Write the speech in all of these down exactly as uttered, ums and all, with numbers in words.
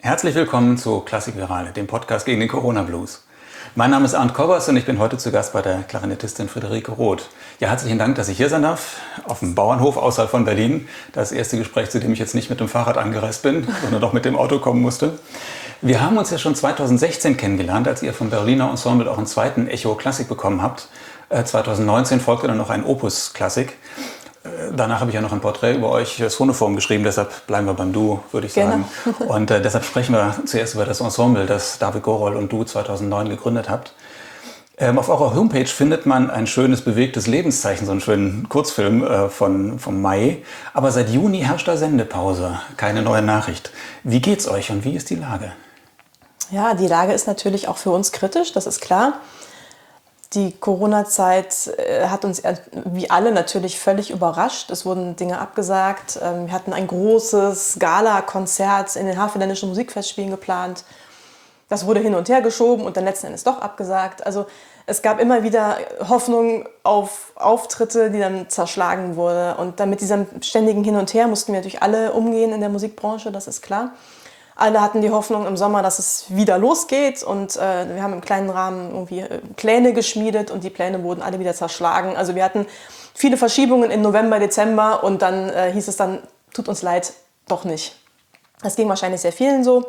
Herzlich willkommen zu Klassik Virale, dem Podcast gegen den Corona-Blues. Mein Name ist Arndt Kobbers und ich bin heute zu Gast bei der Klarinettistin Friederike Roth. Ja, herzlichen Dank, dass ich hier sein darf, auf dem Bauernhof außerhalb von Berlin. Das erste Gespräch, zu dem ich jetzt nicht mit dem Fahrrad angereist bin, sondern doch mit dem Auto kommen musste. Wir haben uns ja schon zweitausendsechzehn kennengelernt, als ihr vom Berliner Ensemble auch einen zweiten Echo Klassik bekommen habt. zweitausendneunzehn folgte dann noch ein Opus Klassik. Danach habe ich ja noch ein Porträt über euch, das Phonoform, geschrieben, deshalb bleiben wir beim Du, würde ich sagen. Genau. Und äh, deshalb sprechen wir zuerst über das Ensemble, das David Gorol und du zweitausendneun gegründet habt. Ähm, auf eurer Homepage findet man ein schönes, bewegtes Lebenszeichen, so einen schönen Kurzfilm äh, von, vom Mai. Aber seit Juni herrscht da Sendepause, keine neue Nachricht. Wie geht's euch und wie ist die Lage? Ja, die Lage ist natürlich auch für uns kritisch, das ist klar. Die Corona-Zeit hat uns wie alle natürlich völlig überrascht. Es wurden Dinge abgesagt. Wir hatten ein großes Gala-Konzert in den Havelländischen Musikfestspielen geplant. Das wurde hin und her geschoben und dann letzten Endes doch abgesagt. Also es gab immer wieder Hoffnung auf Auftritte, die dann zerschlagen wurden. Und dann mit diesem ständigen Hin und Her mussten wir natürlich alle umgehen in der Musikbranche, das ist klar. Alle hatten die Hoffnung im Sommer, dass es wieder losgeht und äh, wir haben im kleinen Rahmen irgendwie äh, Pläne geschmiedet und die Pläne wurden alle wieder zerschlagen. Also wir hatten viele Verschiebungen im November, Dezember und dann äh, hieß es dann, tut uns leid, doch nicht. Das ging wahrscheinlich sehr vielen so.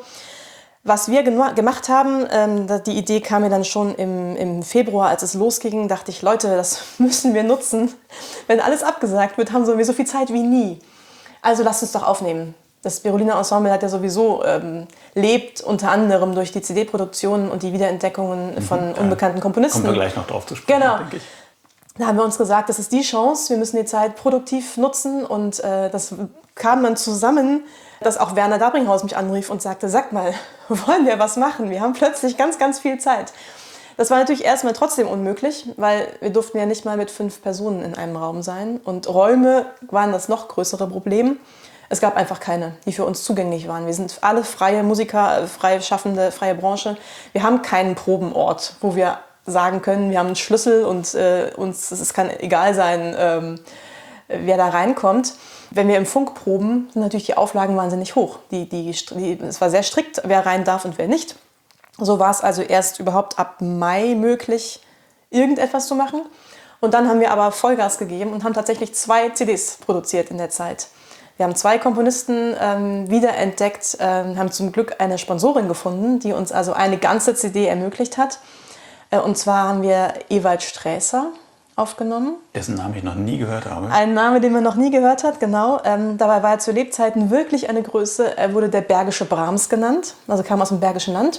Was wir gemacht haben, ähm, die Idee kam mir dann schon im, im Februar, als es losging, dachte ich, Leute, das müssen wir nutzen. Wenn alles abgesagt wird, haben wir so viel Zeit wie nie. Also lasst uns doch aufnehmen. Das Berliner Ensemble hat ja sowieso ähm, lebt unter anderem durch die C D-Produktionen und die Wiederentdeckungen von mhm, unbekannten Komponisten. Kommen wir gleich noch drauf zu sprechen, genau. denke ich. Da haben wir uns gesagt, das ist die Chance, wir müssen die Zeit produktiv nutzen und äh, das kam dann zusammen, dass auch Werner Dabringhaus mich anrief und sagte, sag mal, wollen wir was machen? Wir haben plötzlich ganz, ganz viel Zeit. Das war natürlich erstmal trotzdem unmöglich, weil wir durften ja nicht mal mit fünf Personen in einem Raum sein und Räume waren das noch größere Problem. Es gab einfach keine, die für uns zugänglich waren. Wir sind alle freie Musiker, freie Schaffende, freie Branche. Wir haben keinen Probenort, wo wir sagen können, wir haben einen Schlüssel und äh, uns es kann egal sein, ähm, wer da reinkommt. Wenn wir im Funk proben, sind natürlich die Auflagen wahnsinnig hoch. Die, die, die, es war sehr strikt, wer rein darf und wer nicht. So war es also erst überhaupt ab Mai möglich, irgendetwas zu machen. Und dann haben wir aber Vollgas gegeben und haben tatsächlich zwei C Ds produziert in der Zeit. Wir haben zwei Komponisten ähm, wiederentdeckt, ähm, haben zum Glück eine Sponsorin gefunden, die uns also eine ganze C D ermöglicht hat. Äh, und zwar haben wir Ewald Sträßer aufgenommen. Dessen Namen ich noch nie gehört habe. Ein Name, den man noch nie gehört hat, genau. Ähm, dabei war er zu Lebzeiten wirklich eine Größe. Er wurde der Bergische Brahms genannt, also kam aus dem Bergischen Land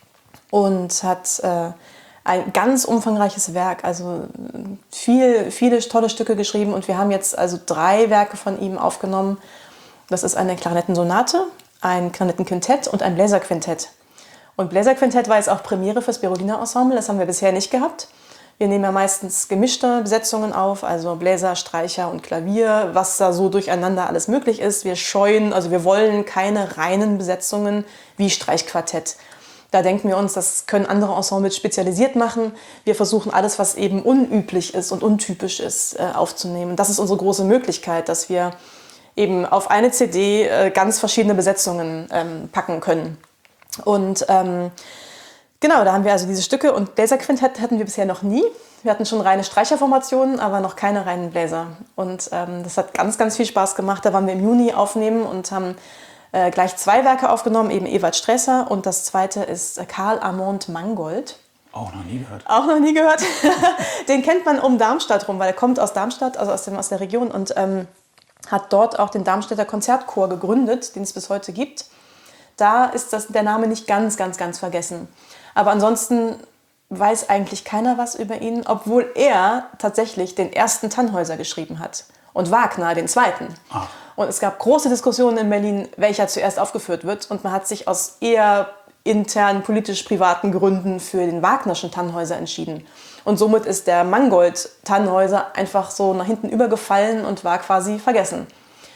und hat äh, ein ganz umfangreiches Werk, also viel, viele tolle Stücke geschrieben und wir haben jetzt also drei Werke von ihm aufgenommen. Das ist eine Klarinettensonate, ein Klarinettenquintett und ein Bläserquintett. Und Bläserquintett war jetzt auch Premiere fürs Berliner Ensemble, das haben wir bisher nicht gehabt. Wir nehmen ja meistens gemischte Besetzungen auf, also Bläser, Streicher und Klavier, was da so durcheinander alles möglich ist. Wir scheuen, also wir wollen keine reinen Besetzungen wie Streichquartett. Da denken wir uns, das können andere Ensembles spezialisiert machen. Wir versuchen alles, was eben unüblich ist und untypisch ist, aufzunehmen. Das ist unsere große Möglichkeit, dass wir eben auf eine C D ganz verschiedene Besetzungen ähm, packen können. Und ähm, genau, da haben wir also diese Stücke und Bläserquintett hatten wir bisher noch nie. Wir hatten schon reine Streicherformationen, aber noch keine reinen Bläser. Und ähm, das hat ganz, ganz viel Spaß gemacht. Da waren wir im Juni aufnehmen und haben Äh, gleich zwei Werke aufgenommen, eben Ewald Sträßer und das zweite ist Karl Amand Mangold. Auch noch nie gehört. Auch noch nie gehört. Den kennt man um Darmstadt rum, weil er kommt aus Darmstadt, also aus, dem, aus der Region und ähm, hat dort auch den Darmstädter Konzertchor gegründet, den es bis heute gibt. Da ist das, der Name nicht ganz, ganz, ganz vergessen. Aber ansonsten weiß eigentlich keiner was über ihn, obwohl er tatsächlich den ersten Tannhäuser geschrieben hat und Wagner den zweiten. Ach. Und es gab große Diskussionen in Berlin, welcher zuerst aufgeführt wird. Und man hat sich aus eher internen, politisch-privaten Gründen für den Wagnerschen Tannhäuser entschieden. Und somit ist der Mangold Tannhäuser einfach so nach hinten übergefallen und war quasi vergessen.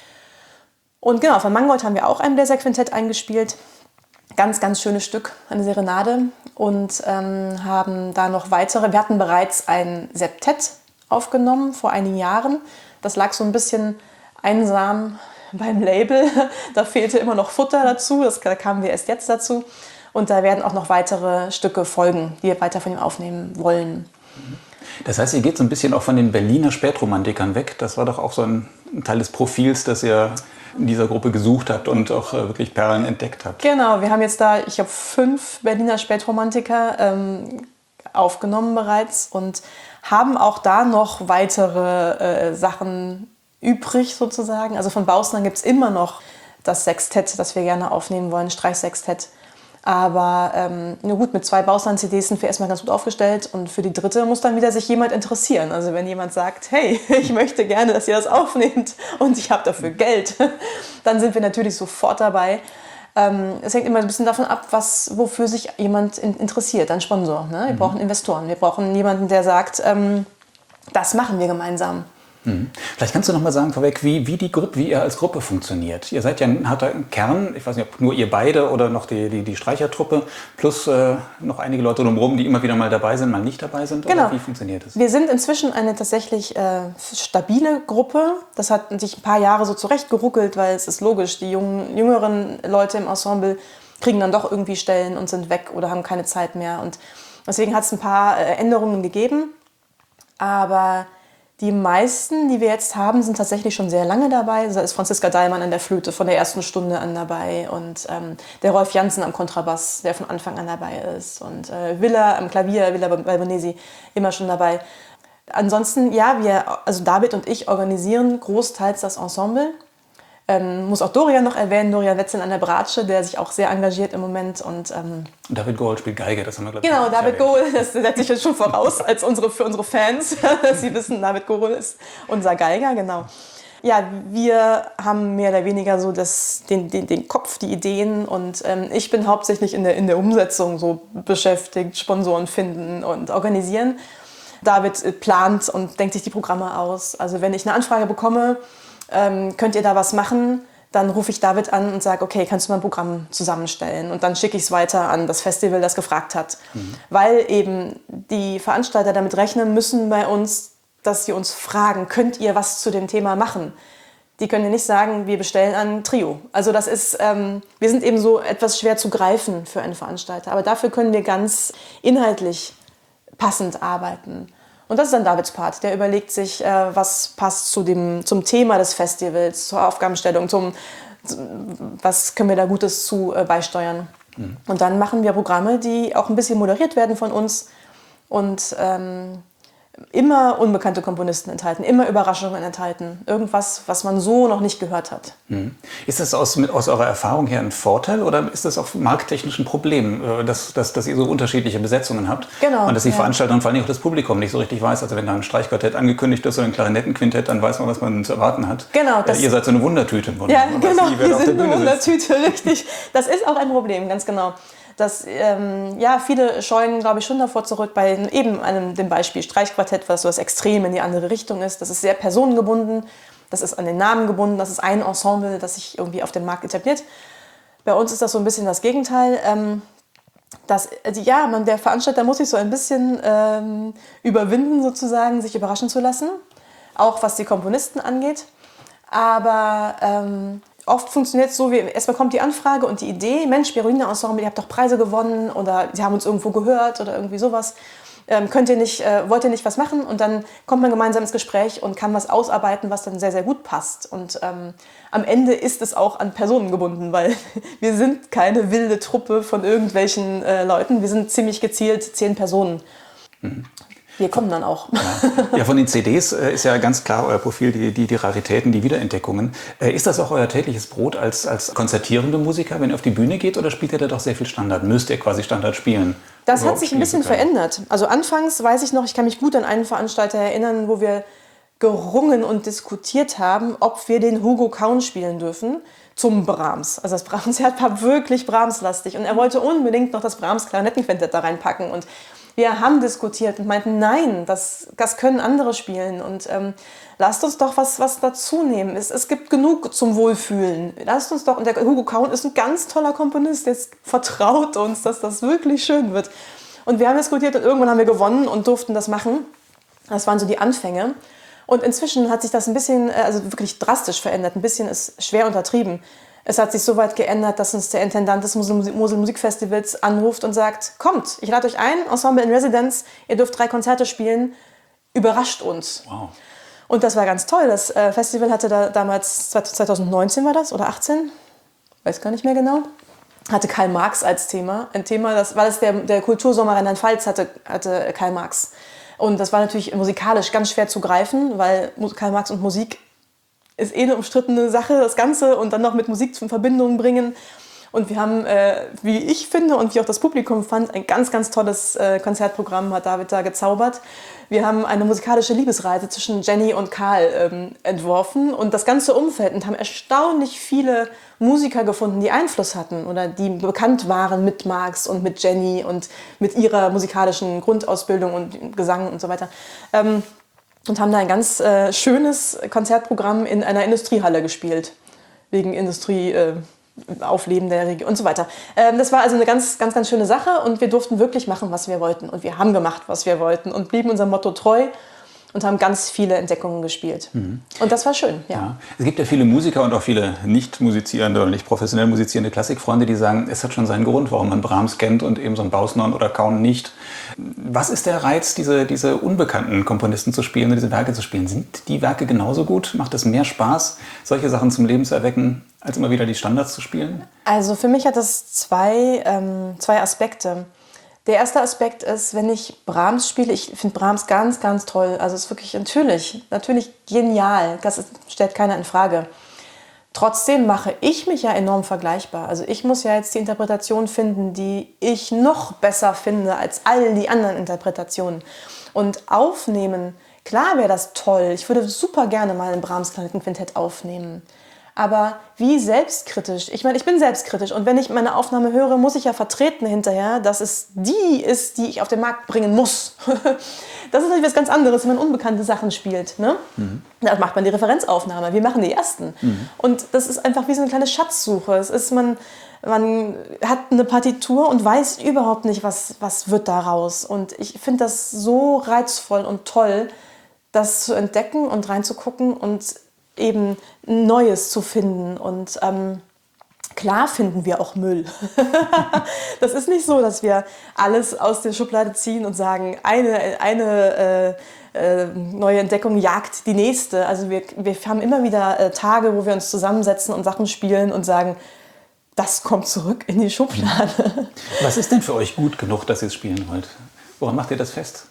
Und genau, von Mangold haben wir auch ein Bläserquintett eingespielt. Ganz, ganz schönes Stück, eine Serenade. Und ähm, haben da noch weitere. Wir hatten bereits ein Septett aufgenommen vor einigen Jahren. Das lag so ein bisschen einsam beim Label. Da fehlte immer noch Futter dazu, das, da kamen wir erst jetzt dazu. Und da werden auch noch weitere Stücke folgen, die wir weiter von ihm aufnehmen wollen. Das heißt, ihr geht so ein bisschen auch von den Berliner Spätromantikern weg. Das war doch auch so ein Teil des Profils, das ihr in dieser Gruppe gesucht habt und auch äh, wirklich Perlen entdeckt habt. Genau, wir haben jetzt da, ich habe fünf Berliner Spätromantiker ähm, aufgenommen bereits und haben auch da noch weitere äh, Sachen übrig sozusagen. Also von Bausner gibt es immer noch das Sextett, das wir gerne aufnehmen wollen, Streichsextett. Aber ähm, nur gut, mit zwei Bausland-C Ds sind wir erstmal ganz gut aufgestellt und für die dritte muss dann wieder sich jemand interessieren. Also wenn jemand sagt, hey, ich möchte gerne, dass ihr das aufnehmt und ich habe dafür Geld, dann sind wir natürlich sofort dabei. Ähm, es hängt immer ein bisschen davon ab, was, wofür sich jemand in, interessiert, ein Sponsor. Ne? Wir mhm. brauchen Investoren, wir brauchen jemanden, der sagt, ähm, das machen wir gemeinsam. Mhm. Vielleicht kannst du noch mal sagen vorweg, wie, wie, die Gruppe, wie ihr als Gruppe funktioniert. Ihr seid ja ein harter Kern, ich weiß nicht, ob nur ihr beide oder noch die, die, die Streichertruppe, plus äh, noch einige Leute drumherum, die immer wieder mal dabei sind, mal nicht dabei sind. Genau. Oder wie funktioniert das? Wir sind inzwischen eine tatsächlich äh, stabile Gruppe. Das hat sich ein paar Jahre so zurechtgeruckelt, weil es ist logisch, die jungen, jüngeren Leute im Ensemble kriegen dann doch irgendwie Stellen und sind weg oder haben keine Zeit mehr. Und deswegen hat es ein paar äh, Änderungen gegeben, aber die meisten, die wir jetzt haben, sind tatsächlich schon sehr lange dabei. Da ist Franziska Dahlmann an der Flöte von der ersten Stunde an dabei und ähm, der Rolf Janssen am Kontrabass, der von Anfang an dabei ist und äh, Villa am Klavier, Villa Balbonesi, immer schon dabei. Ansonsten, ja, wir, also David und ich organisieren großteils das Ensemble. Ähm, muss auch Dorian noch erwähnen, Dorian Wetzel an der Bratsche, der sich auch sehr engagiert im Moment. Und, ähm, David Gohl spielt Geige, das haben wir, glaube ich, Genau, David Gohl, das setze ich jetzt schon voraus als unsere, für unsere Fans, dass sie wissen, David Gohl ist unser Geiger, genau. Ja, wir haben mehr oder weniger so das, den, den, den Kopf, die Ideen und ähm, ich bin hauptsächlich in der, in der Umsetzung so beschäftigt, Sponsoren finden und organisieren. David plant und denkt sich die Programme aus. Also wenn ich eine Anfrage bekomme, Ähm, könnt ihr da was machen? Dann rufe ich David an und sage, okay, kannst du mal ein Programm zusammenstellen? Und dann schicke ich es weiter an das Festival, das gefragt hat. Mhm. Weil eben die Veranstalter damit rechnen müssen bei uns, dass sie uns fragen, könnt ihr was zu dem Thema machen? Die können ja nicht sagen, wir bestellen ein Trio. Also das ist, ähm, wir sind eben so etwas schwer zu greifen für einen Veranstalter. Aber dafür können wir ganz inhaltlich passend arbeiten. Und das ist dann Davids Part. Der überlegt sich, äh, was passt zu dem, zum Thema des Festivals, zur Aufgabenstellung, zum, was können wir da Gutes zu äh, beisteuern. Mhm. Und dann machen wir Programme, die auch ein bisschen moderiert werden von uns und ähm, immer unbekannte Komponisten enthalten, immer Überraschungen enthalten. Irgendwas, was man so noch nicht gehört hat. Mhm. Ist das aus, mit, aus eurer Erfahrung her ein Vorteil oder ist das auch markttechnisch ein Problem, dass, dass, dass ihr so unterschiedliche Besetzungen habt? Genau, und dass die ja. Veranstalter und vor allem auch das Publikum nicht so richtig weiß. Also wenn da ein Streichquartett angekündigt ist oder ein Klarinettenquintett, dann weiß man, was man zu erwarten hat. Genau, das äh, ihr seid so eine Wundertüte. Ja, man genau, weiß nie, wer wir auf der sind eine Bühne Wundertüte, richtig. Das ist auch ein Problem, ganz genau. Dass, ähm, ja, viele scheuen, glaube ich, schon davor zurück bei eben einem, dem Beispiel Streichquartett, was so das Extrem in die andere Richtung ist. Das ist sehr personengebunden, das ist an den Namen gebunden, das ist ein Ensemble, das sich irgendwie auf dem Markt etabliert. Bei uns ist das so ein bisschen das Gegenteil. Ähm, dass, also ja, man, der Veranstalter muss sich so ein bisschen ähm, überwinden, sozusagen, sich überraschen zu lassen, auch was die Komponisten angeht. Aber ähm, oft funktioniert es so, wie erstmal kommt die Anfrage und die Idee, Mensch, Berolina Ensemble, ihr habt doch Preise gewonnen oder sie haben uns irgendwo gehört oder irgendwie sowas. Ähm, könnt ihr nicht, äh, wollt ihr nicht was machen? Und dann kommt man gemeinsam ins Gespräch und kann was ausarbeiten, was dann sehr, sehr gut passt. Und ähm, am Ende ist es auch an Personen gebunden, weil wir sind keine wilde Truppe von irgendwelchen äh, Leuten. Wir sind ziemlich gezielt zehn Personen. Mhm. Wir kommen dann auch. Ja, ja, von den C Ds äh, ist ja ganz klar euer Profil, die, die, die Raritäten, die Wiederentdeckungen. Äh, ist das auch euer tägliches Brot als, als konzertierende Musiker, wenn ihr auf die Bühne geht, oder spielt ihr da doch sehr viel Standard? Müsst ihr quasi Standard spielen? Das hat sich ein bisschen verändert. Also anfangs weiß ich noch, ich kann mich gut an einen Veranstalter erinnern, wo wir gerungen und diskutiert haben, ob wir den Hugo Kaun spielen dürfen zum Brahms. Also das Brahms-Konzert war wirklich Brahms-lastig und er wollte unbedingt noch das Brahms-Klarinettenquintett da reinpacken und wir haben diskutiert und meinten, nein, das, das können andere spielen und ähm, lasst uns doch was, was dazu nehmen. Es, es gibt genug zum Wohlfühlen. Lasst uns doch, und der Hugo Kaun ist ein ganz toller Komponist, der vertraut uns, dass das wirklich schön wird. Und wir haben diskutiert und irgendwann haben wir gewonnen und durften das machen. Das waren so die Anfänge. Und inzwischen hat sich das ein bisschen, also wirklich drastisch verändert. Ein bisschen ist schwer untertrieben. Es hat sich so weit geändert, dass uns der Intendant des Mosel Musikfestivals anruft und sagt, kommt, ich lade euch ein, Ensemble in Residence, ihr dürft drei Konzerte spielen, überrascht uns. Wow. Und das war ganz toll. Das äh, Festival hatte da damals, zwanzig neunzehn war das, oder achtzehn? Weiß gar nicht mehr genau. Hatte Karl Marx als Thema. Ein Thema, das war das der, der Kultursommer Rheinland-Pfalz hatte, hatte Karl Marx. Und das war natürlich musikalisch ganz schwer zu greifen, weil Karl Marx und Musik ist eh eine umstrittene Sache, das Ganze und dann noch mit Musik in Verbindung bringen. Und wir haben, äh, wie ich finde und wie auch das Publikum fand, ein ganz, ganz tolles äh, Konzertprogramm hat David da gezaubert. Wir haben eine musikalische Liebesreise zwischen Jenny und Karl ähm, entworfen und das ganze Umfeld und haben erstaunlich viele Musiker gefunden, die Einfluss hatten oder die bekannt waren mit Marx und mit Jenny und mit ihrer musikalischen Grundausbildung und Gesang und so weiter. Ähm, und haben da ein ganz äh, schönes Konzertprogramm in einer Industriehalle gespielt, wegen Industrie... Äh, Aufleben der Region und so weiter. Ähm, das war also eine ganz, ganz, ganz schöne Sache und wir durften wirklich machen, was wir wollten. Und wir haben gemacht, was wir wollten und blieben unserem Motto treu und haben ganz viele Entdeckungen gespielt. Mhm. Und das war schön, ja. ja. Es gibt ja viele Musiker und auch viele nicht musizierende oder nicht professionell musizierende Klassikfreunde, die sagen, es hat schon seinen Grund, warum man Brahms kennt und eben so ein Bausnon oder Kaun nicht. Was ist der Reiz, diese, diese unbekannten Komponisten zu spielen, diese Werke zu spielen? Sind die Werke genauso gut? Macht es mehr Spaß, solche Sachen zum Leben zu erwecken, als immer wieder die Standards zu spielen? Also für mich hat das zwei, ähm, zwei Aspekte. Der erste Aspekt ist, wenn ich Brahms spiele, ich finde Brahms ganz, ganz toll. Also es ist wirklich natürlich, natürlich genial. Das ist, stellt keiner in Frage. Trotzdem mache ich mich ja enorm vergleichbar. Also ich muss ja jetzt die Interpretation finden, die ich noch besser finde als all die anderen Interpretationen. Und aufnehmen, klar wäre das toll. Ich würde super gerne mal ein Brahms-Klarnettenquintett aufnehmen. Aber wie selbstkritisch? Ich meine, ich bin selbstkritisch und wenn ich meine Aufnahme höre, muss ich ja vertreten hinterher, dass es die ist, die ich auf den Markt bringen muss. Das ist natürlich was ganz anderes, wenn man unbekannte Sachen spielt. Ne? Mhm. Da macht man die Referenzaufnahme, wir machen die ersten. Mhm. Und das ist einfach wie so eine kleine Schatzsuche. Es ist, man, man hat eine Partitur und weiß überhaupt nicht, was, was wird daraus. Und ich finde das so reizvoll und toll, das zu entdecken und reinzugucken und eben Neues zu finden und ähm, klar finden wir auch Müll. Das ist nicht so, dass wir alles aus der Schublade ziehen und sagen, eine, eine äh, äh, neue Entdeckung jagt die nächste. Also wir, wir haben immer wieder äh, Tage, wo wir uns zusammensetzen und Sachen spielen und sagen, das kommt zurück in die Schublade. Was ist denn für euch gut genug, dass ihr es spielen wollt? Woran macht ihr das fest?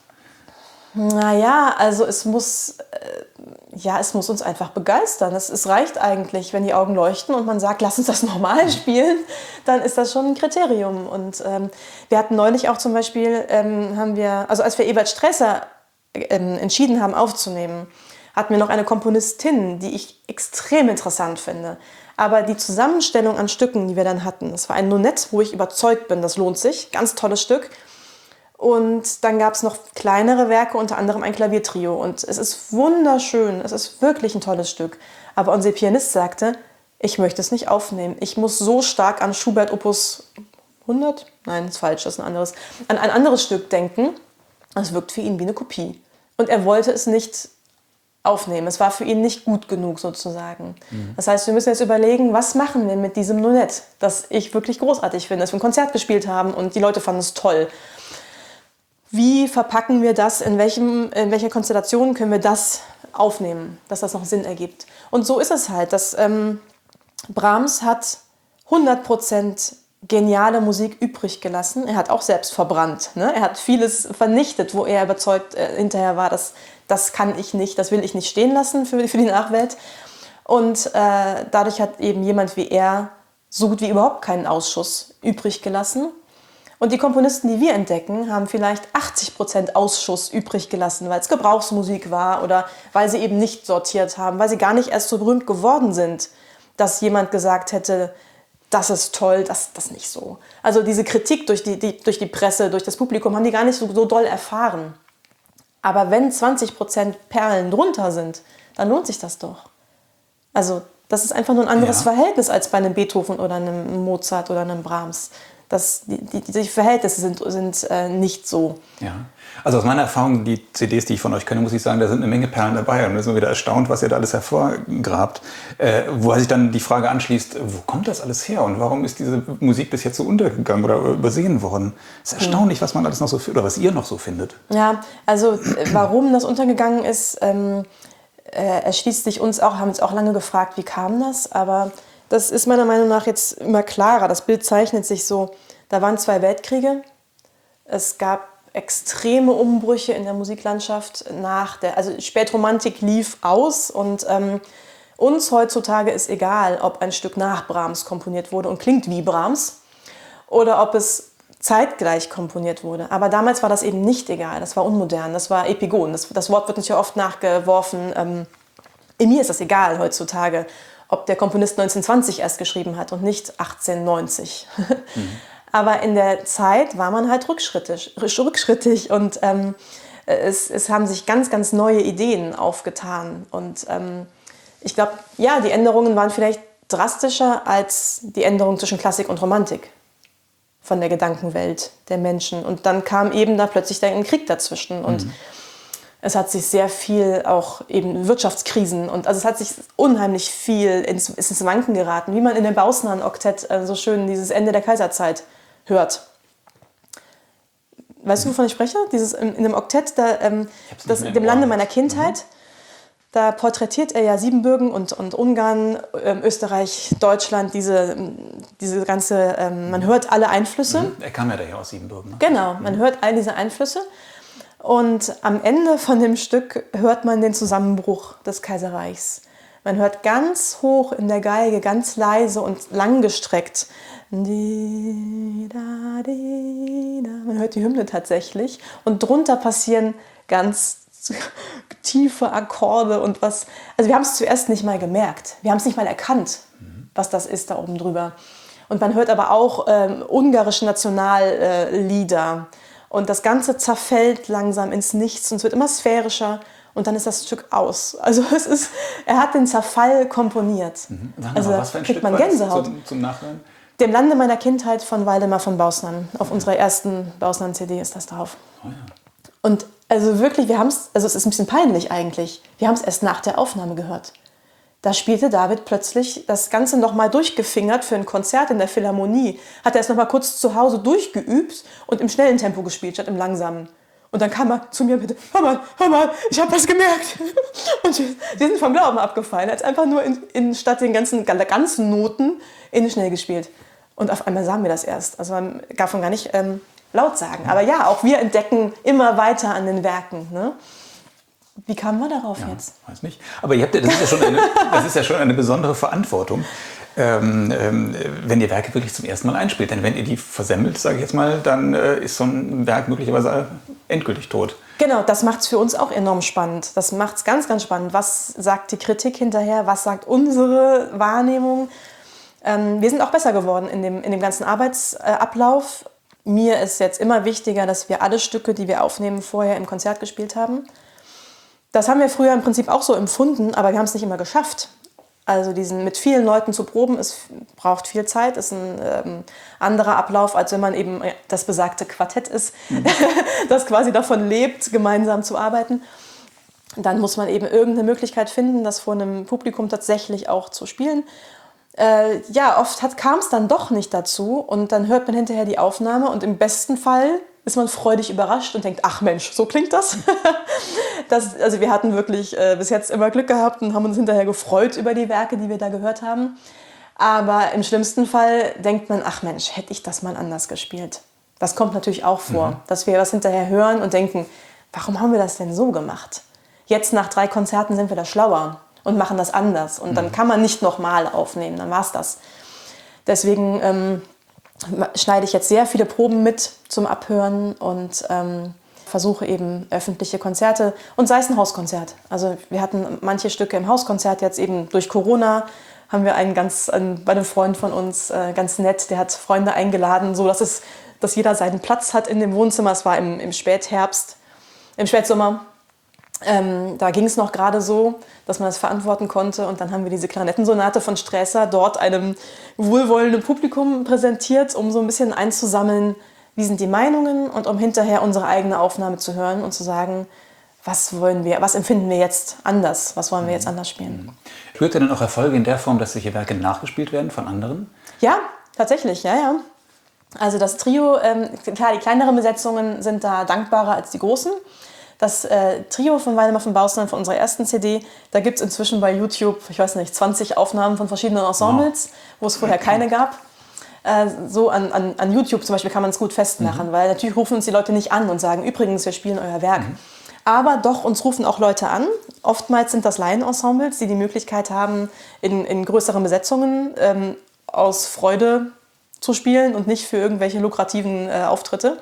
Naja, also es muss, äh, ja, es muss uns einfach begeistern. Es, es reicht eigentlich, wenn die Augen leuchten und man sagt, lass uns das normal spielen, dann ist das schon ein Kriterium. Und ähm, wir hatten neulich auch zum Beispiel, ähm, haben wir, also als wir Ebert Strässer ähm, entschieden haben aufzunehmen, hatten wir noch eine Komponistin, die ich extrem interessant finde. Aber die Zusammenstellung an Stücken, die wir dann hatten, das war ein Nonett, wo ich überzeugt bin, das lohnt sich, ganz tolles Stück. Und dann gab es noch kleinere Werke, unter anderem ein Klaviertrio. Und es ist wunderschön, es ist wirklich ein tolles Stück. Aber unser Pianist sagte, ich möchte es nicht aufnehmen. Ich muss so stark an Schubert Opus hundert, nein, das ist falsch, das ist ein anderes, an ein anderes Stück denken. Es wirkt für ihn wie eine Kopie. Und er wollte es nicht aufnehmen. Es war für ihn nicht gut genug sozusagen. Mhm. Das heißt, wir müssen jetzt überlegen, was machen wir mit diesem Nonett, das ich wirklich großartig finde, das wir ein Konzert gespielt haben und die Leute fanden es toll. Wie verpacken wir das, in, welchem, in welcher Konstellation können wir das aufnehmen, dass das noch Sinn ergibt. Und so ist es halt, dass ähm, Brahms hat hundert Prozent geniale Musik übrig gelassen. Er hat auch selbst verbrannt. Ne? Er hat vieles vernichtet, wo er überzeugt äh, hinterher war, dass das kann ich nicht, das will ich nicht stehen lassen für, für die Nachwelt. Und äh, dadurch hat eben jemand wie er so gut wie überhaupt keinen Ausschuss übrig gelassen. Und die Komponisten, die wir entdecken, haben vielleicht achtzig Prozent Ausschuss übrig gelassen, weil es Gebrauchsmusik war oder weil sie eben nicht sortiert haben, weil sie gar nicht erst so berühmt geworden sind, dass jemand gesagt hätte, das ist toll, das das nicht so. Also diese Kritik durch die, die, durch die Presse, durch das Publikum haben die gar nicht so, so doll erfahren. Aber wenn zwanzig Prozent Perlen drunter sind, dann lohnt sich das doch. Also das ist einfach nur ein anderes ja. Verhältnis als bei einem Beethoven oder einem Mozart oder einem Brahms. Das, die, die, die Verhältnisse sind, sind äh, nicht so. Ja. Also aus meiner Erfahrung, die C Ds, die ich von euch kenne, muss ich sagen, da sind eine Menge Perlen dabei. Und da ist man wieder erstaunt, was ihr da alles hervorgrabt. Äh, wo sich dann die Frage anschließt, wo kommt das alles her? Und warum ist diese Musik bis jetzt so untergegangen oder übersehen worden? Es ist erstaunlich, was man alles noch so findet, oder was ihr noch so findet. Ja, also warum das untergegangen ist, ähm, äh, erschließt sich uns auch, haben uns auch lange gefragt, wie kam das? Aber das ist meiner Meinung nach jetzt immer klarer. Das Bild zeichnet sich so. Da waren zwei Weltkriege. Es gab extreme Umbrüche in der Musiklandschaft nach der, also Spätromantik lief aus und ähm, uns heutzutage ist egal, ob ein Stück nach Brahms komponiert wurde und klingt wie Brahms oder ob es zeitgleich komponiert wurde. Aber damals war das eben nicht egal, das war unmodern, das war Epigon. Das, das Wort wird uns ja oft nachgeworfen. Ähm, in mir ist das egal heutzutage, ob der Komponist neunzehnhundertzwanzig erst geschrieben hat und nicht achtzehnhundertneunzig. Mhm. Aber in der Zeit war man halt rückschrittig, rückschrittig und ähm, es, es haben sich ganz, ganz neue Ideen aufgetan. Und ähm, ich glaube, ja, die Änderungen waren vielleicht drastischer als die Änderungen zwischen Klassik und Romantik von der Gedankenwelt der Menschen. Und dann kam eben da plötzlich ein Krieg dazwischen und mhm. es hat sich sehr viel auch eben Wirtschaftskrisen und also es hat sich unheimlich viel ins, ins Wanken geraten, wie man in dem Bausnan-Oktett äh, so schön dieses Ende der Kaiserzeit hört. Weißt du, wovon ich spreche? Dieses, in, in dem Oktett, da, ähm, das, dem Lande meiner Kindheit, mhm. da porträtiert er ja Siebenbürgen und, und Ungarn, ähm, Österreich, Deutschland, diese, diese ganze, ähm, man hört alle Einflüsse. Mhm. Er kam ja daher aus Siebenbürgen. Ne? Genau, man mhm. hört all diese Einflüsse. Und am Ende von dem Stück hört man den Zusammenbruch des Kaiserreichs. Man hört ganz hoch in der Geige, ganz leise und langgestreckt. Man hört die Hymne tatsächlich. Und drunter passieren ganz tiefe Akkorde und was. Also wir haben es zuerst nicht mal gemerkt. Wir haben es nicht mal erkannt, was das ist da oben drüber. Und man hört aber auch ähm, ungarische Nationallieder. Und das Ganze zerfällt langsam ins Nichts und es wird immer sphärischer und dann ist das Stück aus. Also es ist, er hat den Zerfall komponiert. Mhm. Also was für ein kriegt Stück man Gänsehaut. Zum, zum Nachhören? Dem Lande meiner Kindheit von Waldemar von Bausnan. Auf unserer ersten Bausnan-C D ist das drauf. Oh ja. Und also wirklich, wir haben es, also es ist ein bisschen peinlich eigentlich, wir haben es erst nach der Aufnahme gehört. Da spielte David plötzlich das Ganze nochmal durchgefingert für ein Konzert in der Philharmonie. Hat er es nochmal kurz zu Hause durchgeübt und im schnellen Tempo gespielt, statt im langsamen. Und dann kam er zu mir mit, hör mal, hör mal, ich habe was gemerkt. Und die, die sind vom Glauben abgefallen. Er hat einfach nur in, in, statt den ganzen, ganzen Noten in schnell gespielt. Und auf einmal sahen wir das erst. Also man darf man gar nicht ähm, laut sagen. Aber ja, auch wir entdecken immer weiter an den Werken. Ne? Wie kamen wir darauf ja, jetzt? Weiß nicht. Aber ihr habt, das, ist ja schon eine, das ist ja schon eine besondere Verantwortung, ähm, ähm, wenn ihr Werke wirklich zum ersten Mal einspielt. Denn wenn ihr die versemmelt, sage ich jetzt mal, dann äh, ist so ein Werk möglicherweise endgültig tot. Genau, das macht es für uns auch enorm spannend. Das macht es ganz, ganz spannend. Was sagt die Kritik hinterher? Was sagt unsere Wahrnehmung? Ähm, wir sind auch besser geworden in dem, in dem ganzen Arbeitsablauf. Mir ist jetzt immer wichtiger, dass wir alle Stücke, die wir aufnehmen, vorher im Konzert gespielt haben. Das haben wir früher im Prinzip auch so empfunden, aber wir haben es nicht immer geschafft. Also diesen mit vielen Leuten zu proben, es braucht viel Zeit, ist ein ähm, anderer Ablauf, als wenn man eben das besagte Quartett ist, mhm. das quasi davon lebt, gemeinsam zu arbeiten. Dann muss man eben irgendeine Möglichkeit finden, das vor einem Publikum tatsächlich auch zu spielen. Äh, ja, oft kam es dann doch nicht dazu und dann hört man hinterher die Aufnahme und im besten Fall ist man freudig überrascht und denkt, ach Mensch, so klingt das. das also wir hatten wirklich äh, bis jetzt immer Glück gehabt und haben uns hinterher gefreut über die Werke, die wir da gehört haben. Aber im schlimmsten Fall denkt man, ach Mensch, hätte ich das mal anders gespielt. Das kommt natürlich auch vor, mhm. dass wir was hinterher hören und denken, warum haben wir das denn so gemacht? Jetzt nach drei Konzerten sind wir da schlauer und machen das anders. Und mhm. dann kann man nicht nochmal aufnehmen, dann war es das. Deswegen ähm, schneide ich jetzt sehr viele Proben mit zum Abhören und ähm, versuche eben öffentliche Konzerte und sei es ein Hauskonzert. Also wir hatten manche Stücke im Hauskonzert jetzt eben durch Corona, haben wir einen ganz, einen, bei einem Freund von uns, äh, ganz nett, der hat Freunde eingeladen, so dass, es, dass jeder seinen Platz hat in dem Wohnzimmer. Es war im, im Spätherbst, im Spätsommer. Ähm, da ging es noch gerade so, dass man das verantworten konnte. Und dann haben wir diese Klarinettensonate von Strässer dort einem wohlwollenden Publikum präsentiert, um so ein bisschen einzusammeln, wie sind die Meinungen und um hinterher unsere eigene Aufnahme zu hören und zu sagen, was wollen wir, was empfinden wir jetzt anders, was wollen wir jetzt anders spielen. Spürt ihr denn auch Erfolge in der Form, dass solche Werke nachgespielt werden von anderen? Ja, tatsächlich, ja, ja. Also das Trio, ähm, klar, die kleineren Besetzungen sind da dankbarer als die großen. Das äh, Trio von Waldemar von Bausmann von unserer ersten C D, da gibt es inzwischen bei YouTube, ich weiß nicht, zwanzig Aufnahmen von verschiedenen Ensembles, wow. wo es vorher keine gab. Äh, so an, an, an YouTube zum Beispiel kann man es gut festmachen, mhm. weil natürlich rufen uns die Leute nicht an und sagen, übrigens, wir spielen euer Werk. Mhm. Aber doch, uns rufen auch Leute an. Oftmals sind das Laien-Ensembles, die die Möglichkeit haben, in, in größeren Besetzungen ähm, aus Freude zu spielen und nicht für irgendwelche lukrativen äh, Auftritte.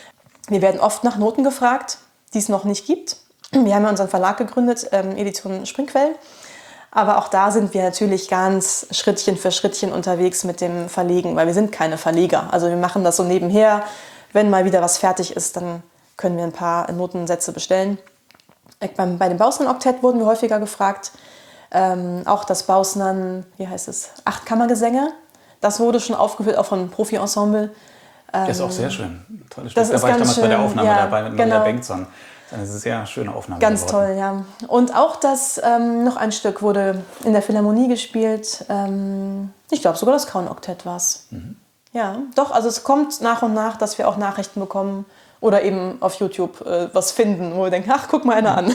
Wir werden oft nach Noten gefragt, die es noch nicht gibt. Wir haben ja unseren Verlag gegründet, ähm, Edition Springquell. Aber auch da sind wir natürlich ganz Schrittchen für Schrittchen unterwegs mit dem Verlegen, weil wir sind keine Verleger. Also wir machen das so nebenher. Wenn mal wieder was fertig ist, dann können wir ein paar Notensätze bestellen. Beim, bei dem Bausnan-Oktett wurden wir häufiger gefragt. Ähm, auch das Bausnan, wie heißt es, Achtkammergesänge. Das wurde schon aufgeführt, auch von Profi-Ensemble. Das ist auch sehr schön. Tolles Stück. Da war ich damals schön, bei der Aufnahme ja, dabei mit Maria genau. Bengtson. Das ist eine sehr schöne Aufnahme. Ganz geworden. Toll, ja. Und auch das, ähm, noch ein Stück wurde in der Philharmonie gespielt. Ähm, ich glaube, sogar das Kraun-Oktett war es. Mhm. Ja, doch, also es kommt nach und nach, dass wir auch Nachrichten bekommen oder eben auf YouTube äh, was finden, wo wir denken, ach, guck mal einer an.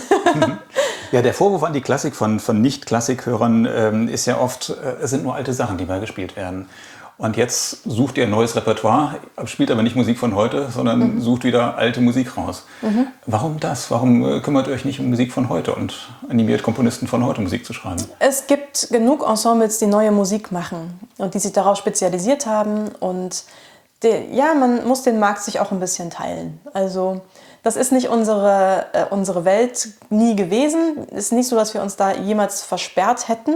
Ja, der Vorwurf an die Klassik von, von Nicht-Klassikhörern ähm, ist ja oft, äh, es sind nur alte Sachen, die mal gespielt werden. Und jetzt sucht ihr ein neues Repertoire, spielt aber nicht Musik von heute, sondern mhm. sucht wieder alte Musik raus. Mhm. Warum das? Warum äh, kümmert ihr euch nicht um Musik von heute und animiert Komponisten von heute Musik zu schreiben? Es gibt genug Ensembles, die neue Musik machen und die sich darauf spezialisiert haben. Und die, ja, man muss den Markt sich auch ein bisschen teilen. Also das ist nicht unsere, äh, unsere Welt nie gewesen. Es ist nicht so, dass wir uns da jemals versperrt hätten.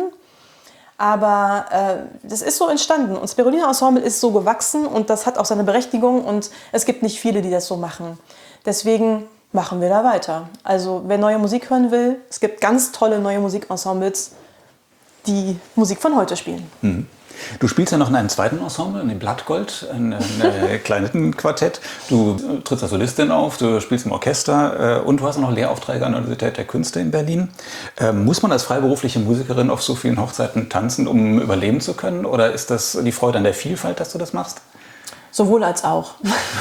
Aber äh, das ist so entstanden. Und das Berolina Ensemble ist so gewachsen und das hat auch seine Berechtigung. Und es gibt nicht viele, die das so machen. Deswegen machen wir da weiter. Also wer neue Musik hören will, es gibt ganz tolle neue Musikensembles, die Musik von heute spielen. Mhm. Du spielst ja noch in einem zweiten Ensemble, in dem Blattgold, ein, ein Kleinettenquartett. Du trittst als Solistin auf, du spielst im Orchester und du hast auch noch Lehraufträge an der Universität der Künste in Berlin. Ähm, muss man als freiberufliche Musikerin auf so vielen Hochzeiten tanzen, um überleben zu können? Oder ist das die Freude an der Vielfalt, dass du das machst? Sowohl als auch.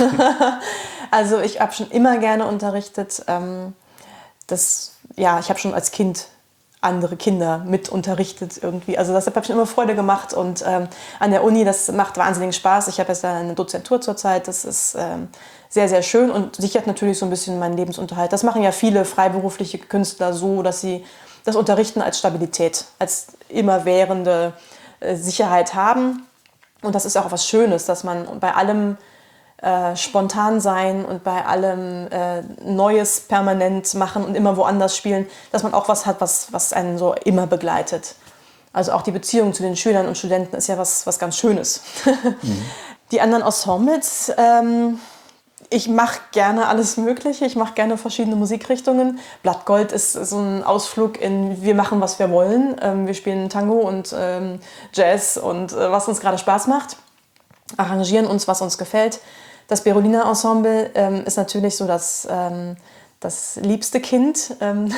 Also ich habe schon immer gerne unterrichtet. Ähm, das, ja, ich habe schon als Kind andere Kinder mit unterrichtet irgendwie. Also das hat mir immer Freude gemacht und ähm, an der Uni, das macht wahnsinnigen Spaß. Ich habe jetzt eine Dozentur zurzeit, das ist ähm, sehr, sehr schön und sichert natürlich so ein bisschen meinen Lebensunterhalt. Das machen ja viele freiberufliche Künstler so, dass sie das Unterrichten als Stabilität, als immerwährende äh, Sicherheit haben. Und das ist auch was Schönes, dass man bei allem Äh, spontan sein und bei allem äh, Neues permanent machen und immer woanders spielen, dass man auch was hat, was, was einen so immer begleitet. Also auch die Beziehung zu den Schülern und Studenten ist ja was, was ganz Schönes. Mhm. Die anderen Ensembles, ähm, ich mache gerne alles Mögliche, ich mache gerne verschiedene Musikrichtungen. Blattgold ist so ein Ausflug in wir machen, was wir wollen. Ähm, wir spielen Tango und ähm, Jazz und äh, was uns gerade Spaß macht. Arrangieren uns, was uns gefällt. Das Berolina Ensemble ähm, ist natürlich so das, ähm, das liebste Kind. Ähm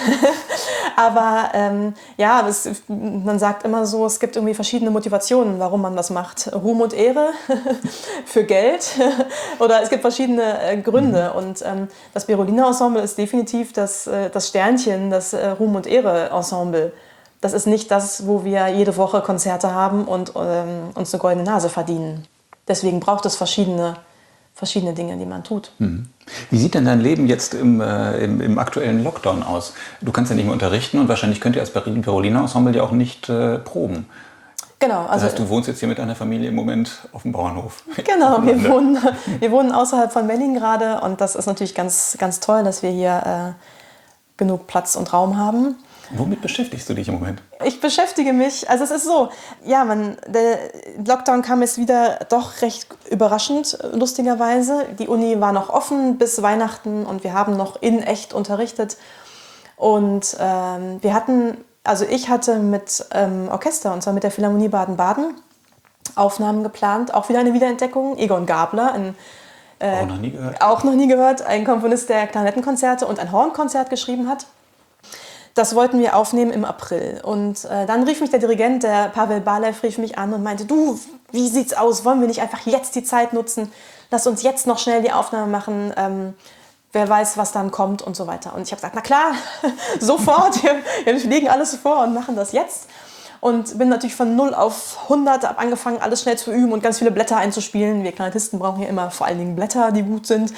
Aber ähm, ja, das, man sagt immer so, es gibt irgendwie verschiedene Motivationen, warum man das macht. Ruhm und Ehre für Geld oder es gibt verschiedene äh, Gründe. Und ähm, das Berolina Ensemble ist definitiv das, äh, das Sternchen, das äh, Ruhm und Ehre Ensemble. Das ist nicht das, wo wir jede Woche Konzerte haben und ähm, uns eine goldene Nase verdienen. Deswegen braucht es verschiedene verschiedene Dinge, die man tut. Mhm. Wie sieht denn dein Leben jetzt im, äh, im, im aktuellen Lockdown aus? Du kannst ja nicht mehr unterrichten und wahrscheinlich könnt ihr als Berolina Ensemble ja auch nicht äh, proben. Genau. Also, das heißt, du wohnst jetzt hier mit deiner Familie im Moment auf dem Bauernhof. Genau, wir wohnen, wir wohnen außerhalb von Berlin gerade und das ist natürlich ganz, ganz toll, dass wir hier äh, genug Platz und Raum haben. Womit beschäftigst du dich im Moment? Ich beschäftige mich, also es ist so, ja, man, der Lockdown kam jetzt wieder doch recht überraschend, lustigerweise. Die Uni war noch offen bis Weihnachten und wir haben noch in echt unterrichtet. Und ähm, wir hatten, also ich hatte mit ähm, Orchester, und zwar mit der Philharmonie Baden-Baden, Aufnahmen geplant. Auch wieder eine Wiederentdeckung. Egon Gabler, ein Äh, auch noch nie gehört. Auch noch nie gehört. Ein Komponist, der Klarinettenkonzerte und ein Hornkonzert geschrieben hat. Das wollten wir aufnehmen im April. Und äh, dann rief mich der Dirigent, der Pavel Balev, rief mich an und meinte, du, wie sieht's aus? Wollen wir nicht einfach jetzt die Zeit nutzen? Lass uns jetzt noch schnell die Aufnahme machen. Ähm, wer weiß, was dann kommt und so weiter. Und ich habe gesagt, na klar, sofort. Wir, wir legen alles vor und machen das jetzt. Und bin natürlich von null auf hundert, habe angefangen, alles schnell zu üben und ganz viele Blätter einzuspielen. Wir Klarinettisten brauchen ja immer vor allen Dingen Blätter, die gut sind.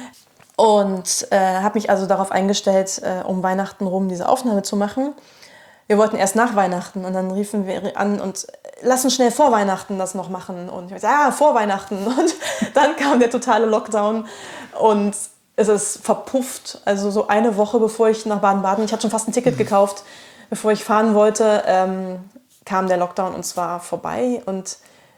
Und äh, habe mich also darauf eingestellt, äh, um Weihnachten rum diese Aufnahme zu machen. Wir wollten erst nach Weihnachten und dann riefen wir an und lass uns schnell vor Weihnachten das noch machen. Und ich gesagt, ja, vor Weihnachten. Und dann kam der totale Lockdown und es ist verpufft. Also so eine Woche bevor ich nach Baden-Baden, ich hatte schon fast ein Ticket gekauft, bevor ich fahren wollte, ähm, kam der Lockdown und zwar vorbei. Und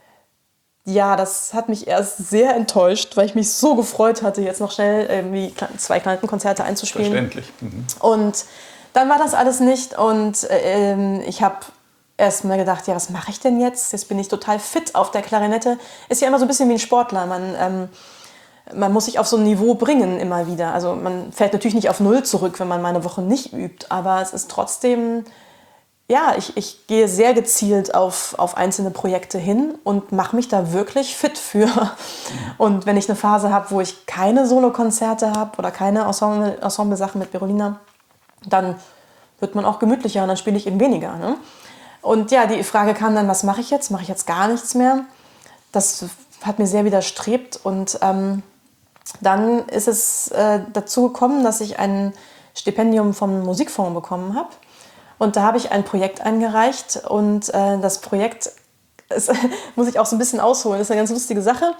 ja, das hat mich erst sehr enttäuscht, weil ich mich so gefreut hatte, jetzt noch schnell irgendwie zwei Klarinetten-Konzerte einzuspielen. Verständlich. Mhm. Und dann war das alles nicht und ähm, ich habe erst mal gedacht, ja, was mache ich denn jetzt? Jetzt bin ich total fit auf der Klarinette. Ist ja immer so ein bisschen wie ein Sportler. Man, ähm, man muss sich auf so ein Niveau bringen immer wieder. Also man fällt natürlich nicht auf Null zurück, wenn man mal eine Woche nicht übt, aber es ist trotzdem, ja, ich, ich gehe sehr gezielt auf, auf einzelne Projekte hin und mache mich da wirklich fit für. Und wenn ich eine Phase habe, wo ich keine Solokonzerte habe oder keine Ensemble, Ensemble-Sachen mit Berolina, dann wird man auch gemütlicher und dann spiele ich eben weniger. Ne? Und ja, die Frage kam dann, was mache ich jetzt? Mache ich jetzt gar nichts mehr? Das hat mir sehr widerstrebt und ähm, dann ist es äh, dazu gekommen, dass ich ein Stipendium vom Musikfonds bekommen habe. Und da habe ich ein Projekt eingereicht und äh, das Projekt, ist, muss ich auch so ein bisschen ausholen, ist eine ganz lustige Sache.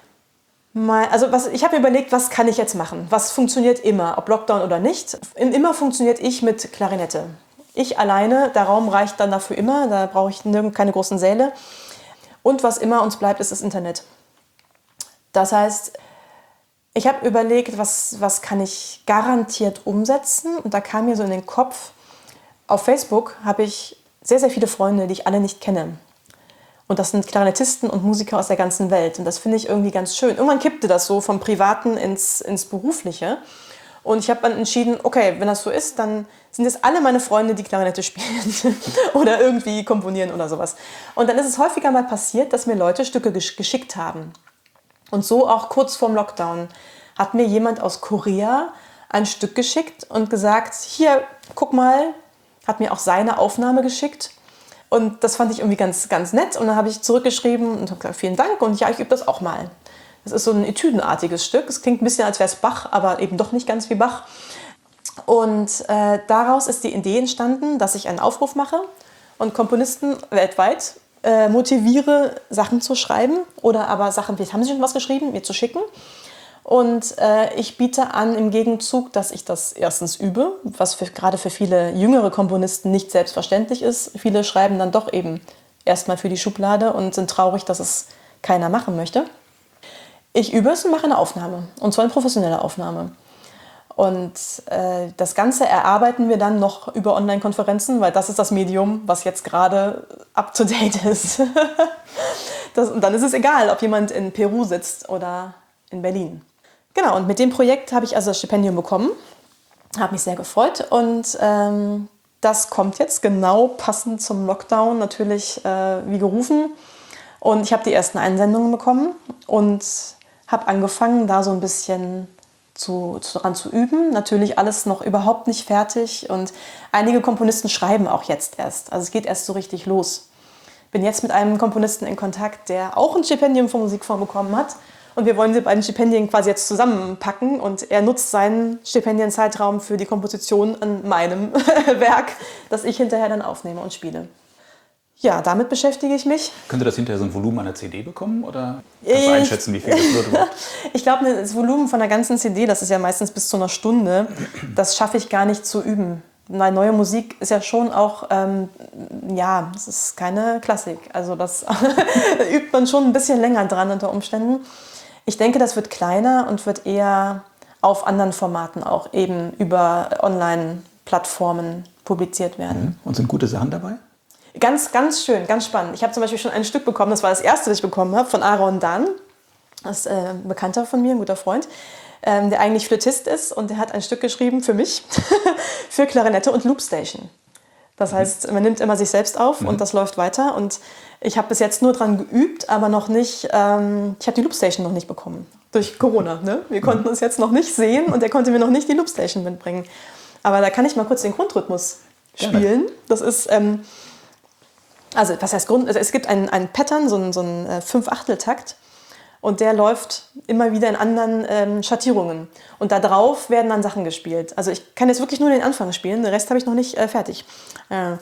Mal, also was, ich habe mir überlegt, was kann ich jetzt machen? Was funktioniert immer, ob Lockdown oder nicht? Immer funktioniert ich mit Klarinette. Ich alleine, der Raum reicht dann dafür immer, da brauche ich nirgend keine großen Säle. Und was immer uns bleibt, ist das Internet. Das heißt, ich habe überlegt, was, was kann ich garantiert umsetzen? Und da kam mir so in den Kopf, auf Facebook habe ich sehr, sehr viele Freunde, die ich alle nicht kenne. Und das sind Klarinettisten und Musiker aus der ganzen Welt. Und das finde ich irgendwie ganz schön. Irgendwann kippte das so vom Privaten ins, ins Berufliche. Und ich habe dann entschieden, okay, wenn das so ist, dann sind jetzt alle meine Freunde, die Klarinette spielen oder irgendwie komponieren oder sowas. Und dann ist es häufiger mal passiert, dass mir Leute Stücke gesch- geschickt haben. Und so auch kurz vorm Lockdown hat mir jemand aus Korea ein Stück geschickt und gesagt, hier, guck mal, hat mir auch seine Aufnahme geschickt. Und das fand ich irgendwie ganz, ganz nett. Und dann habe ich zurückgeschrieben und habe gesagt, vielen Dank. Und ja, ich übe das auch mal. Das ist so ein etüdenartiges Stück. Es klingt ein bisschen, als wäre es Bach, aber eben doch nicht ganz wie Bach. Und äh, daraus ist die Idee entstanden, dass ich einen Aufruf mache und Komponisten weltweit äh, motiviere, Sachen zu schreiben oder aber Sachen, vielleicht haben sie schon was geschrieben, mir zu schicken. Und äh, ich biete an im Gegenzug, dass ich das erstens übe, was für, gerade für viele jüngere Komponisten nicht selbstverständlich ist. Viele schreiben dann doch eben erstmal für die Schublade und sind traurig, dass es keiner machen möchte. Ich übe es und mache eine Aufnahme, und zwar eine professionelle Aufnahme. Und äh, das Ganze erarbeiten wir dann noch über Online-Konferenzen, weil das ist das Medium, was jetzt gerade up-to-date ist. das, und dann ist es egal, ob jemand in Peru sitzt oder in Berlin. Genau, und mit dem Projekt habe ich also das Stipendium bekommen, habe mich sehr gefreut und ähm, das kommt jetzt genau passend zum Lockdown natürlich äh, wie gerufen. Und ich habe die ersten Einsendungen bekommen und habe angefangen, da so ein bisschen zu, zu, daran zu üben. Natürlich alles noch überhaupt nicht fertig und einige Komponisten schreiben auch jetzt erst. Also es geht erst so richtig los. Bin jetzt mit einem Komponisten in Kontakt, der auch ein Stipendium vom Musikfonds bekommen hat. Und wir wollen die beiden Stipendien quasi jetzt zusammenpacken. Und er nutzt seinen Stipendienzeitraum für die Komposition an meinem Werk, das ich hinterher dann aufnehme und spiele. Ja, damit beschäftige ich mich. Könnte das hinterher so ein Volumen einer C D bekommen? Oder kannst du einschätzen, wie viel das wird? Ich glaube, das Volumen von der ganzen C D, das ist ja meistens bis zu einer Stunde, das schaffe ich gar nicht zu üben. Weil neue Musik ist ja schon auch, ähm, ja, das ist keine Klassik. Also das übt man schon ein bisschen länger dran unter Umständen. Ich denke, das wird kleiner und wird eher auf anderen Formaten auch eben über online Plattformen publiziert werden. Und sind gute Sachen dabei? Ganz, ganz schön, ganz spannend. Ich habe zum Beispiel schon ein Stück bekommen, das war das erste, das ich bekommen habe, von Aaron Dan. Das ist äh, ein Bekannter von mir, ein guter Freund, ähm, der eigentlich Flötist ist und der hat ein Stück geschrieben für mich, für Klarinette und Loopstation. Das heißt, man nimmt immer sich selbst auf mhm. und das läuft weiter. Und ich habe bis jetzt nur dran geübt, aber noch nicht, ähm, ich habe die Loopstation noch nicht bekommen. Durch Corona. Ne? Wir konnten mhm. uns jetzt noch nicht sehen und er konnte mir noch nicht die Loopstation mitbringen. Aber da kann ich mal kurz den Grundrhythmus spielen. Gerne. Das ist... Ähm, Also, was heißt Grund? Also es gibt einen, einen Pattern, so einen, so einen äh, Fünf-Achtel-Takt und der läuft immer wieder in anderen ähm, Schattierungen. Und da drauf werden dann Sachen gespielt. Also ich kann jetzt wirklich nur den Anfang spielen, den Rest habe ich noch nicht äh, fertig. Äh.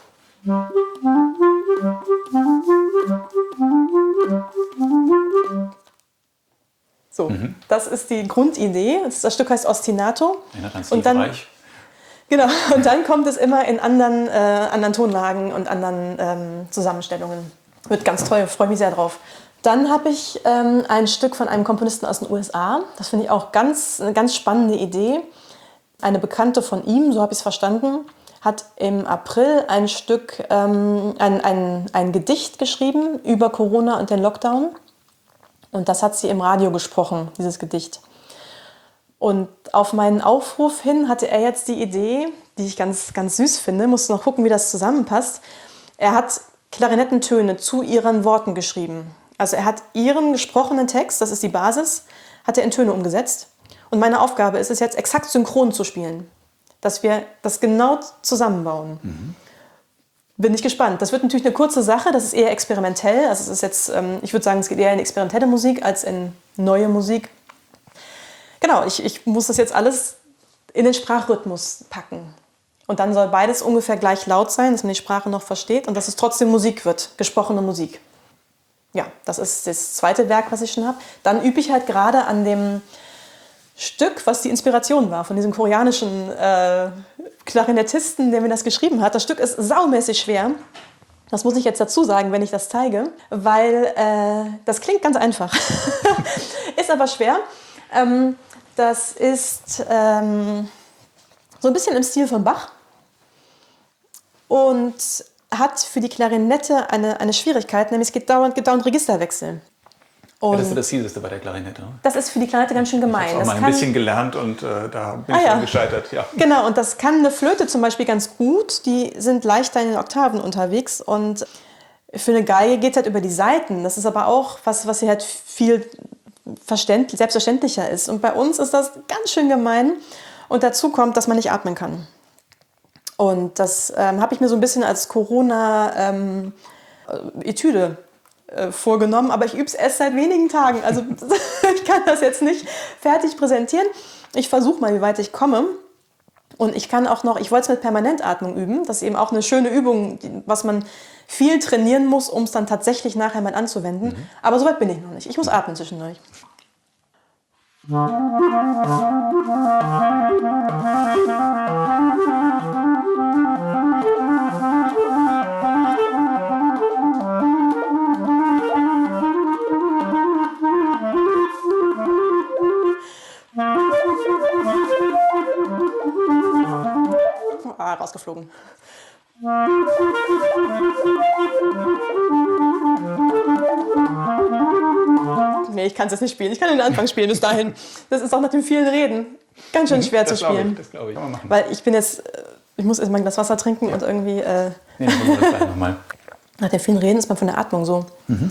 So, mhm. das ist die Grundidee. Das, das Stück heißt Ostinato. Und dann Genau, und dann kommt es immer in anderen, äh, anderen Tonlagen und anderen ähm, Zusammenstellungen. Wird ganz toll, ich freue mich sehr drauf. Dann habe ich ähm, ein Stück von einem Komponisten aus den U S A. Das finde ich auch ganz, eine ganz spannende Idee. Eine Bekannte von ihm, so habe ich es verstanden, hat im April ein Stück, ähm, ein, ein, ein Gedicht geschrieben über Corona und den Lockdown. Und das hat sie im Radio gesprochen, dieses Gedicht. Und auf meinen Aufruf hin hatte er jetzt die Idee, die ich ganz, ganz süß finde, musste noch gucken, wie das zusammenpasst. Er hat Klarinettentöne zu ihren Worten geschrieben. Also er hat ihren gesprochenen Text, das ist die Basis, hat er in Töne umgesetzt. Und meine Aufgabe ist es jetzt, exakt synchron zu spielen. Dass wir das genau zusammenbauen. Mhm. Bin ich gespannt. Das wird natürlich eine kurze Sache, das ist eher experimentell. Also es ist jetzt, ich würde sagen, es geht eher in experimentelle Musik als in neue Musik. Genau, ich, ich muss das jetzt alles in den Sprachrhythmus packen. Und dann soll beides ungefähr gleich laut sein, dass man die Sprache noch versteht und dass es trotzdem Musik wird, gesprochene Musik. Ja, das ist das zweite Werk, was ich schon habe. Dann übe ich halt gerade an dem Stück, was die Inspiration war von diesem koreanischen äh, Klarinettisten, der mir das geschrieben hat. Das Stück ist saumäßig schwer. Das muss ich jetzt dazu sagen, wenn ich das zeige, weil äh, das klingt ganz einfach, ist aber schwer. Ähm, Das ist ähm, so ein bisschen im Stil von Bach und hat für die Klarinette eine, eine Schwierigkeit, nämlich es geht dauernd, geht dauernd Registerwechsel. Und ja, das ist das Fieseste bei der Klarinette. Ne? Das ist für die Klarinette ganz schön gemein. Ich habe auch mal ein bisschen gelernt und äh, da bin ah, ich ja. schon gescheitert. Ja. Genau, und das kann eine Flöte zum Beispiel ganz gut. Die sind leichter in den Oktaven unterwegs und für eine Geige geht es halt über die Saiten. Das ist aber auch was, was hier halt viel verständlich, selbstverständlicher ist. Und bei uns ist das ganz schön gemein. Und dazu kommt, dass man nicht atmen kann. Und das ähm, habe ich mir so ein bisschen als Corona-Etüde ähm, äh, vorgenommen. Aber ich übe es erst seit wenigen Tagen. Also ich kann das jetzt nicht fertig präsentieren. Ich versuche mal, wie weit ich komme. Und ich kann auch noch, ich wollte es mit Permanentatmung üben. Das ist eben auch eine schöne Übung, was man viel trainieren muss, um es dann tatsächlich nachher mal anzuwenden. Mhm. Aber so weit bin ich noch nicht. Ich muss atmen zwischendurch. Ah, rausgeflogen. Nee, ich kann es jetzt nicht spielen. Ich kann den Anfang spielen bis dahin. Das ist auch nach dem vielen Reden ganz schön schwer das zu spielen. Ich, das glaube ich. Kann man machen. Weil ich bin jetzt, ich muss erst mal ein Glas Wasser trinken ja. und irgendwie... Äh, nee, dann wir das gleich nochmal. Nach dem vielen Reden ist man von der Atmung so. Mhm.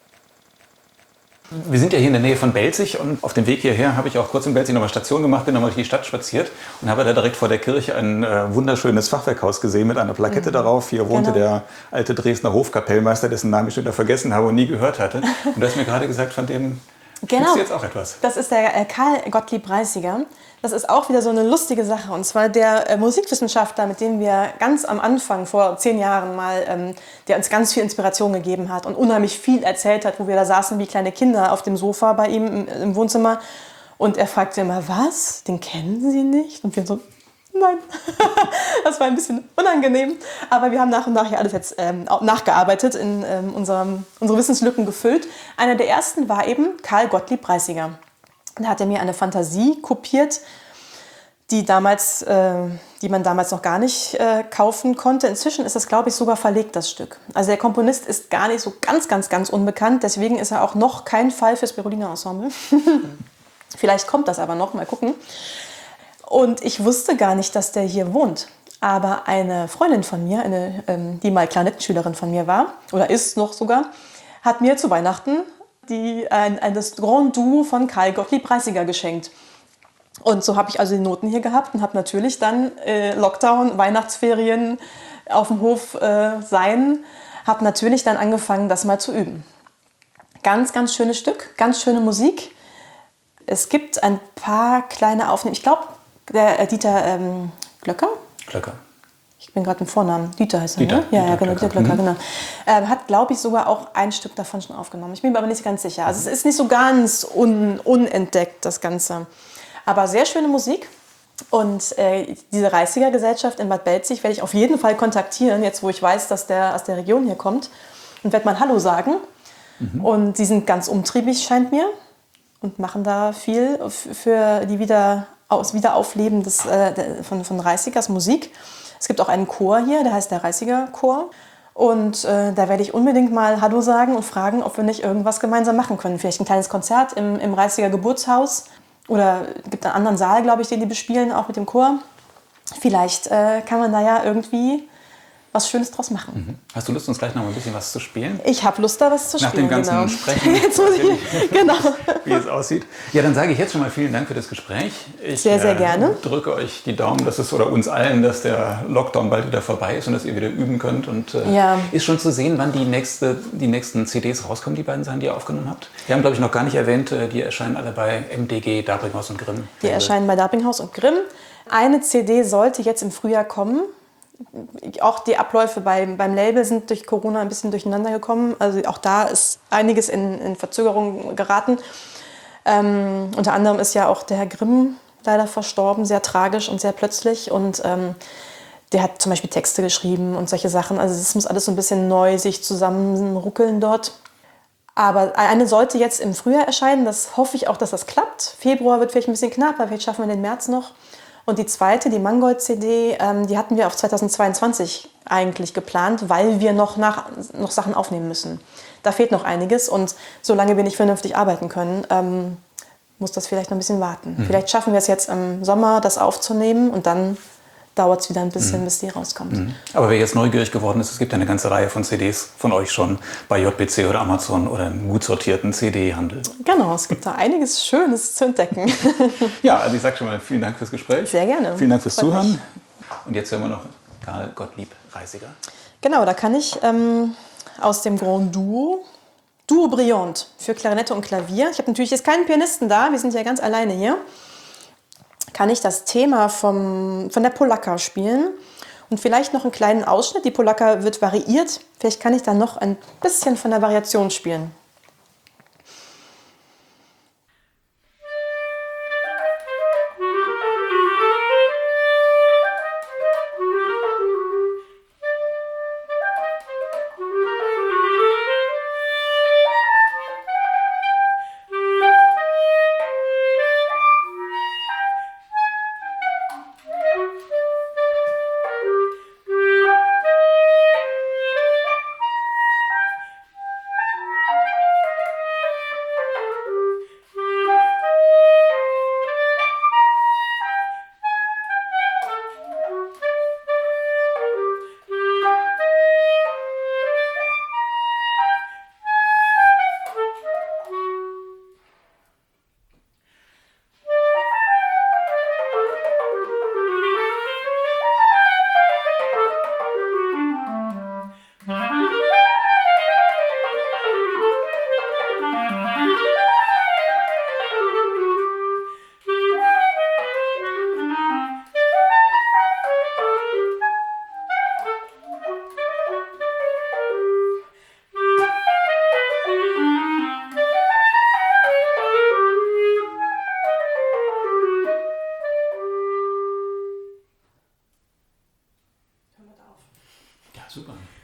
Wir sind ja hier in der Nähe von Belzig und auf dem Weg hierher habe ich auch kurz in Belzig noch mal Station gemacht, bin nochmal durch die Stadt spaziert und habe da direkt vor der Kirche ein äh, wunderschönes Fachwerkhaus gesehen mit einer Plakette mhm. darauf. Hier wohnte genau. der alte Dresdner Hofkapellmeister, dessen Namen ich schon wieder vergessen habe und nie gehört hatte. Und du hast mir gerade gesagt, von dem genau. du jetzt auch etwas. Das ist der äh, Karl Gottlieb Reisiger. Das ist auch wieder so eine lustige Sache. Und zwar der äh, Musikwissenschaftler, mit dem wir ganz am Anfang, vor zehn Jahren mal, ähm, der uns ganz viel Inspiration gegeben hat und unheimlich viel erzählt hat, wo wir da saßen wie kleine Kinder auf dem Sofa bei ihm im, im Wohnzimmer. Und er fragte immer, was? Den kennen Sie nicht? Und wir so, nein. Das war ein bisschen unangenehm. Aber wir haben nach und nach hier alles jetzt ähm, nachgearbeitet, in ähm, unserem, unsere Wissenslücken gefüllt. Einer der ersten war eben Karl Gottlieb Reisiger. Da hat er mir eine Fantasie kopiert, die damals, äh, die man damals noch gar nicht äh, kaufen konnte. Inzwischen ist das, glaube ich, sogar verlegt, das Stück. Also der Komponist ist gar nicht so ganz, ganz, ganz unbekannt. Deswegen ist er auch noch kein Fall fürs Berolina Ensemble. Vielleicht kommt das aber noch, mal gucken. Und ich wusste gar nicht, dass der hier wohnt. Aber eine Freundin von mir, eine, ähm, die mal Klarinettenschülerin von mir war, oder ist noch sogar, hat mir zu Weihnachten die, ein, ein, das Grand Duo von Karl Gottlieb Reissiger geschenkt. Und so habe ich also die Noten hier gehabt und habe natürlich dann äh, Lockdown, Weihnachtsferien auf dem Hof äh, sein, habe natürlich dann angefangen, das mal zu üben. Ganz, ganz schönes Stück, ganz schöne Musik. Es gibt ein paar kleine Aufnahmen. Ich glaube, der äh, Dieter ähm, Glöcker. Glöcker. Ich bin gerade im Vornamen. Dieter heißt er, Dieter, ne? Ja, Dieter ja, genau, Glöcker. Dieter Glöcker, Mhm. genau. Ähm, hat, glaube ich, sogar auch ein Stück davon schon aufgenommen. Ich bin mir aber nicht ganz sicher. Also es ist nicht so ganz un unentdeckt, das Ganze. Aber sehr schöne Musik. Und äh, diese Reissiger Gesellschaft in Bad Belzig werde ich auf jeden Fall kontaktieren, jetzt wo ich weiß, dass der aus der Region hier kommt. Und werde mal Hallo sagen. Mhm. Und die sind ganz umtriebig, scheint mir. Und machen da viel für die wieder, aus Wiederaufleben des, äh, von, von Reissigers Musik. Es gibt auch einen Chor hier, der heißt der Reissiger Chor. Und äh, da werde ich unbedingt mal Hallo sagen und fragen, ob wir nicht irgendwas gemeinsam machen können. Vielleicht ein kleines Konzert im, im Reissiger Geburtshaus. Oder es gibt einen anderen Saal, glaube ich, den die bespielen, auch mit dem Chor. Vielleicht äh, kann man da ja irgendwie was Schönes draus machen. Mhm. Hast du Lust, uns gleich noch mal ein bisschen was zu spielen? Ich habe Lust, da was zu Nach spielen. dem ganzen genau. Sprechen, Jetzt muss ich, genau. wie es aussieht. Ja, dann sage ich jetzt schon mal vielen Dank für das Gespräch. Ich sehr, sehr äh, gerne. drücke euch die Daumen, dass es oder uns allen, dass der Lockdown bald wieder vorbei ist und dass ihr wieder üben könnt. Und äh, ja. ist schon zu sehen, wann die, nächste, die nächsten C Ds rauskommen, die beiden Sachen, die ihr aufgenommen habt? Wir haben, glaube ich, noch gar nicht erwähnt, die erscheinen alle bei M D G, Darbringhaus und Grimm. Die erscheinen bei Darbringhaus und Grimm. Eine C D sollte jetzt im Frühjahr kommen. Auch die Abläufe beim, beim Label sind durch Corona ein bisschen durcheinander gekommen. Also auch da ist einiges in, in Verzögerung geraten. Ähm, unter anderem ist ja auch der Herr Grimm leider verstorben, sehr tragisch und sehr plötzlich. Und ähm, der hat zum Beispiel Texte geschrieben und solche Sachen. Also es muss alles so ein bisschen neu sich zusammenruckeln dort. Aber eine sollte jetzt im Frühjahr erscheinen. Das hoffe ich auch, dass das klappt. Februar wird vielleicht ein bisschen knapp, aber vielleicht schaffen wir den März noch. Und die zweite, die Mangold-C D, ähm, die hatten wir auf zweitausendzweiundzwanzig eigentlich geplant, weil wir noch, nach, noch Sachen aufnehmen müssen. Da fehlt noch einiges und solange wir nicht vernünftig arbeiten können, ähm, muss das vielleicht noch ein bisschen warten. Mhm. Vielleicht schaffen wir es jetzt im Sommer, das aufzunehmen und dann dauert es wieder ein bisschen, mhm. bis die rauskommt. Mhm. Aber wer jetzt neugierig geworden ist, es gibt eine ganze Reihe von C Ds von euch schon bei J B C oder Amazon oder im gut sortierten C D-Handel. Genau, es gibt da einiges Schönes zu entdecken. Ja, also ich sage schon mal vielen Dank fürs Gespräch. Sehr gerne. Vielen Dank fürs Freut Zuhören. mich. Und jetzt hören wir noch Karl Gottlieb Reissiger. Genau, da kann ich ähm, aus dem Grand Duo, Duo Brillant für Klarinette und Klavier. Ich habe natürlich jetzt keinen Pianisten da, wir sind ja ganz alleine hier. Kann ich das Thema vom, von der Polacca spielen und vielleicht noch einen kleinen Ausschnitt. Die Polacca wird variiert. Vielleicht kann ich dann noch ein bisschen von der Variation spielen. Ja, super.